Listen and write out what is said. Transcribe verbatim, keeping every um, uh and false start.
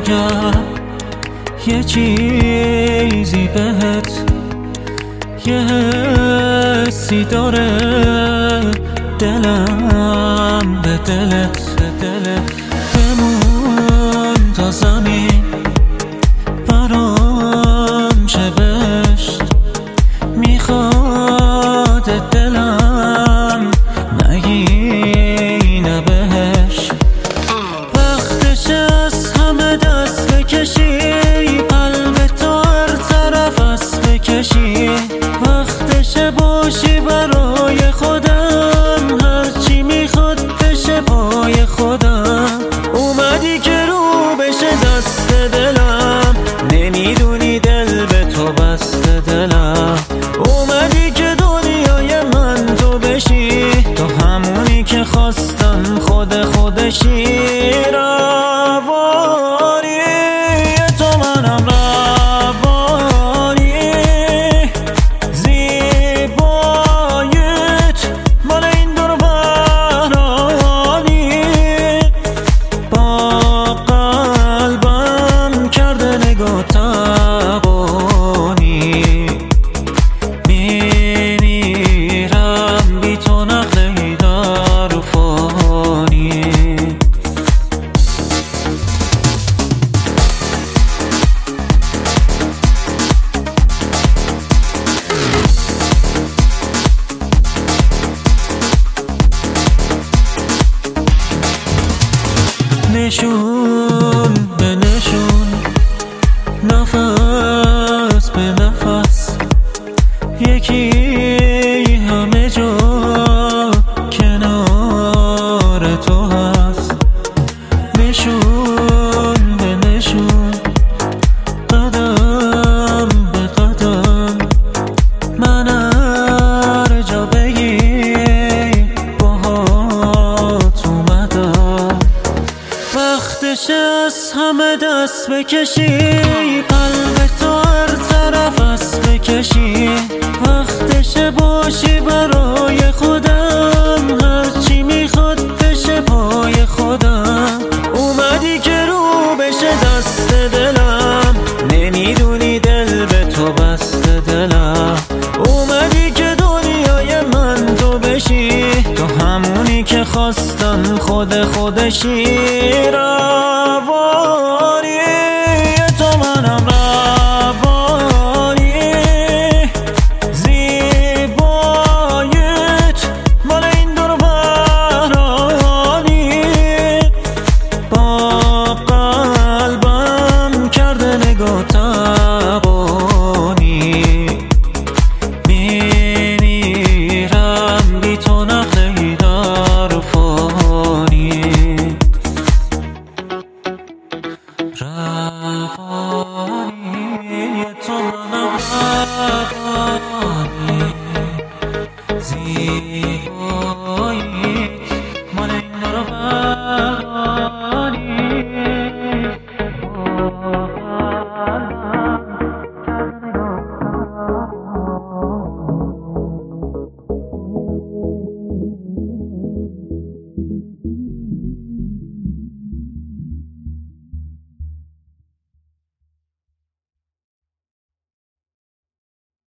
بگم یه چیزی بهت، یه حسی داره دلم به دلت، دلت بمون تا زمین برام چه بشت، میخواد دلم نگینه بهش. وقتش از همه دست بکشی، قلب تو هر طرف از بکشی، وقتش باشی برای خودم، هرچی میخواد بشه پای خودم. اومدی که رو بشه دست دلم، نمیدونی دل به تو بسته دلم. اومدی که دنیای من تو بشی، تو همونی که خواستم خود خودشی. روانی تو منم، روانی زیباییت مال این دور ورانی، با قلبم کرده نگاه تبانی. میمیرم بی تو نقلی در فانی. نشون به نشون، نفس به نفس، یکی همه جا کنار تو هست. نشون به نشون، قدم به قدم، من هر جا بگی باهات اومدم. وقتش از همه دست بکشی، قلب تو هر طرف از بکشی، وقتش باشی برای خودم، هرچی میخواد بشه پای خودم. اومدی که رو بشه دست دلم، نمیدونی دل به تو بسته دلم. اومدی که دنیای من تو بشی، تو همونی که خواستم خود خودشی. روانی تو منم، روانی زیباییت مال این دور ورانی، با قلبم کرده نگاه تبانی. میمیرم بی تو نقلی در فانی. روانی تو منم، روانی زیباییت مال این دور ورانی، با قلبم کرده نگاه.